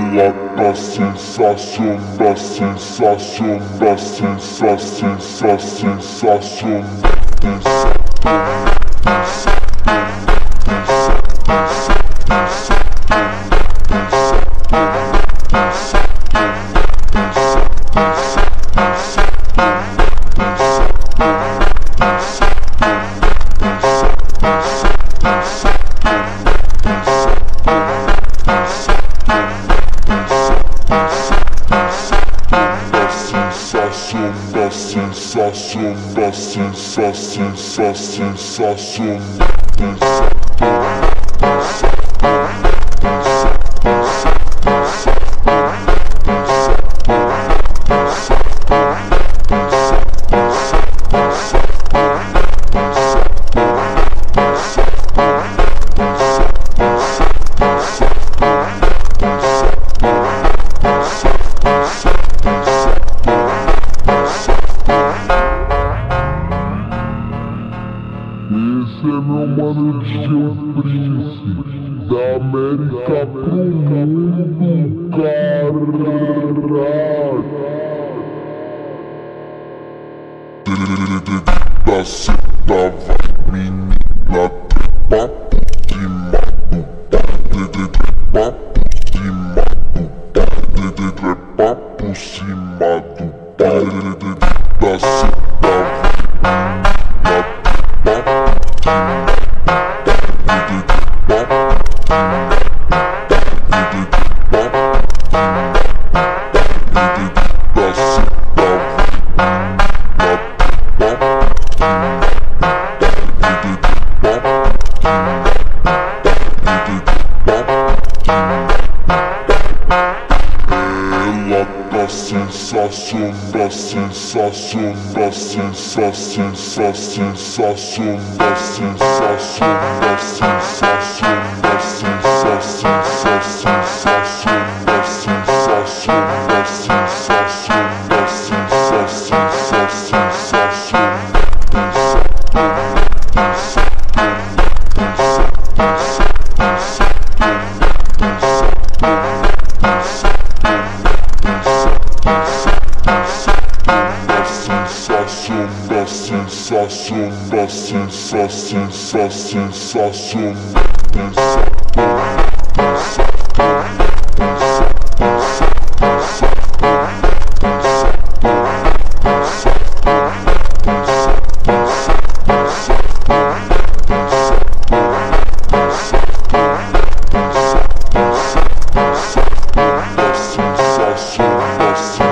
Ela tá sensacional, sensacional, sensacional, esse é meu mano DJ Príncipe da América pro mundo, caralho. Da cidade, menina, papo de matuba, papo de matuba, papo cima do pau, da cidade. Ela tá sensacional, sensacional, sensacional, sensacional, sensacional, sensacional, sensacional.